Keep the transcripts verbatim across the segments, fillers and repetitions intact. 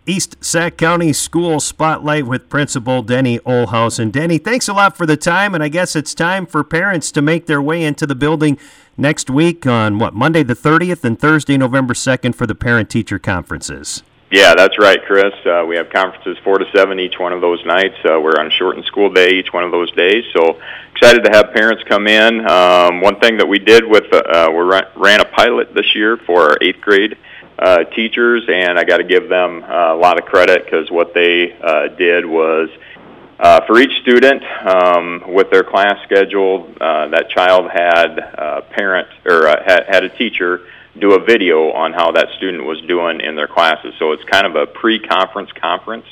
East Sac County School Spotlight with Principal Denny Olhausen. Denny, thanks a lot for the time, and I guess it's time for parents to make their way into the building next week on, what, Monday the thirtieth and Thursday, November second for the parent-teacher conferences. Yeah, that's right, Chris. Uh, we have conferences four to seven each one of those nights. Uh, we're on shortened school day each one of those days, so excited to have parents come in. Um, one thing that we did with, uh, we ran a pilot this year for our eighth grade uh, teachers, and I got to give them uh, a lot of credit because what they uh, did was uh, for each student um, with their class schedule, uh, that child had a parent or uh, had, had a teacher do a video on how that student was doing in their classes. So it's kind of a pre-conference conference.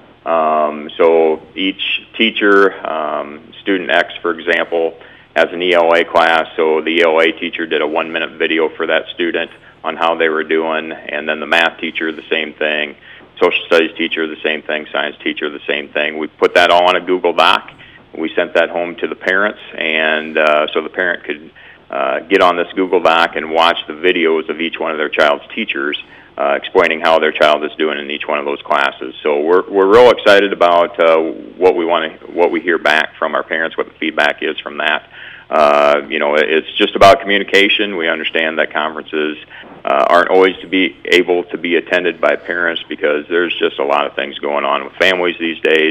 Um, so each teacher, um, student X, for example, has an E L A class. So the E L A teacher did a one-minute video for that student on how they were doing, and then the math teacher, the same thing. Social studies teacher, the same thing. Science teacher, the same thing. We put that all on a Google Doc. We sent that home to the parents, and uh, so the parent could Uh, get on this Google Doc and watch the videos of each one of their child's teachers uh, explaining how their child is doing in each one of those classes. So we're we're real excited about uh, what we want to what we hear back from our parents, what the feedback is from that. Uh, you know, it's just about communication. We understand that conferences uh, aren't always to be able to be attended by parents because there's just a lot of things going on with families these days.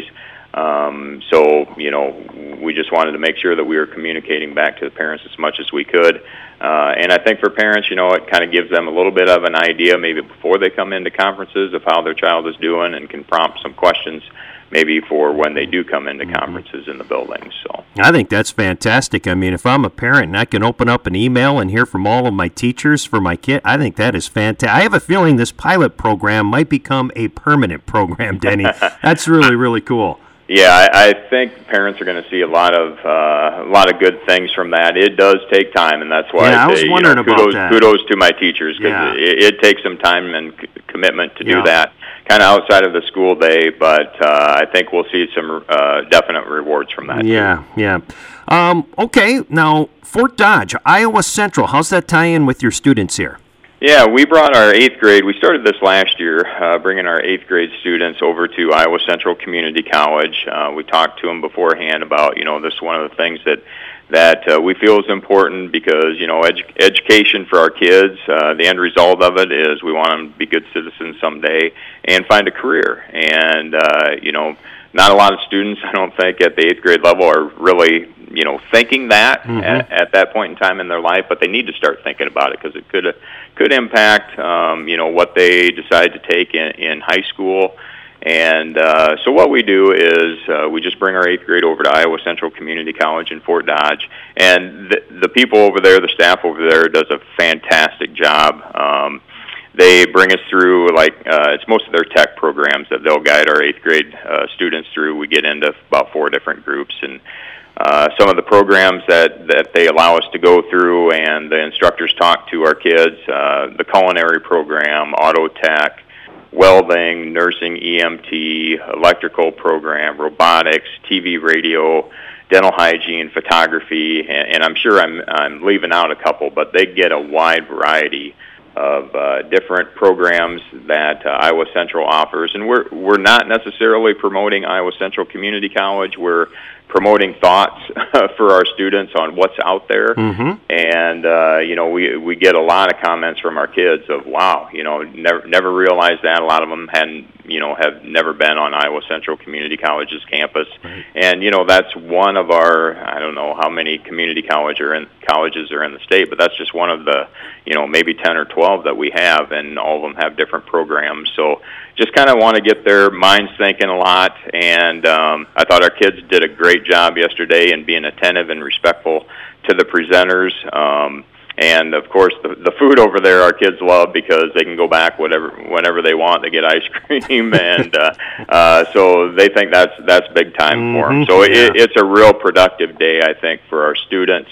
Um, so, you know, we just wanted to make sure that we were communicating back to the parents as much as we could. Uh, and I think for parents, you know, it kind of gives them a little bit of an idea maybe before they come into conferences of how their child is doing and can prompt some questions maybe for when they do come into conferences in the building. So I think that's fantastic. I mean, if I'm a parent and I can open up an email and hear from all of my teachers for my kid, I think that is fantastic. I have a feeling this pilot program might become a permanent program, Denny. That's really, really cool. Yeah, I, I think parents are going to see a lot of uh, a lot of good things from that. It does take time, and that's why yeah, I, I was say wondering you know, kudos, about that. kudos to my teachers because yeah. it, it takes some time and c- commitment to yeah. do that, kind of outside of the school day. But uh, I think we'll see some uh, definite rewards from that. Yeah, too. yeah. Um, okay, now Fort Dodge, Iowa Central. How's that tie in with your students here? Yeah, we brought our eighth grade, we started this last year, uh, bringing our eighth grade students over to Iowa Central Community College. Uh, we talked to them beforehand about, you know, this is one of the things that, that uh, we feel is important because, you know, edu- education for our kids, uh, the end result of it is we want them to be good citizens someday and find a career. And, uh, you know, not a lot of students, I don't think, at the eighth grade level are really, you know, thinking that mm-hmm. at, at that point in time in their life, but they need to start thinking about it because it could could impact, um, you know, what they decide to take in, in high school. And uh, so what we do is uh, we just bring our eighth grade over to Iowa Central Community College in Fort Dodge, and the, the people over there, the staff over there, does a fantastic job. Um, They bring us through, like, uh, it's most of their tech programs that they'll guide our eighth grade uh, students through. We get into about four different groups, and uh, some of the programs that, that they allow us to go through and the instructors talk to our kids, uh, the culinary program, auto tech, welding, nursing, E M T, electrical program, robotics, T V, radio, dental hygiene, photography, and, and I'm sure I'm, I'm leaving out a couple, but they get a wide variety of uh, different programs that uh, Iowa Central offers. And we're we're not necessarily promoting Iowa Central Community College. We're promoting thoughts for our students on what's out there. Mm-hmm. And, uh, you know, we we get a lot of comments from our kids of, wow, you know, never never realized that. A lot of them hadn't, you know, have never been on Iowa Central Community College's campus. Right. And, you know, that's one of our, I don't know how many community college are in, colleges are in the state, but that's just one of the, you know, maybe ten or twelve that we have, and all of them have different programs. So just kind of want to get their minds thinking a lot, and um, I thought our kids did a great job yesterday in being attentive and respectful to the presenters. Um, and, of course, the, the food over there our kids love because they can go back whatever, whenever they want. They get ice cream, and uh, uh, so they think that's that's big time mm-hmm. for them. So yeah. it, it's a real productive day, I think, for our students.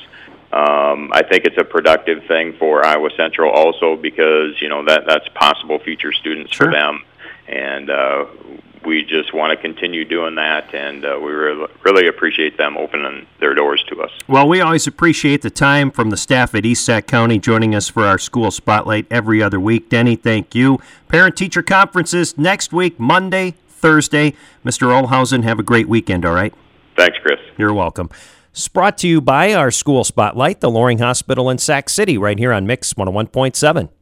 Um, I think it's a productive thing for Iowa Central also because, you know, that that's possible future students sure. for them. and uh, we just want to continue doing that, and uh, we re- really appreciate them opening their doors to us. Well, we always appreciate the time from the staff at East Sac County joining us for our school spotlight every other week. Denny, thank you. Parent-teacher conferences next week, Monday, Thursday. Mister Olhausen, have a great weekend, all right? Thanks, Chris. You're welcome. It's brought to you by our school spotlight, the Loring Hospital in Sac City, right here on Mix one oh one point seven.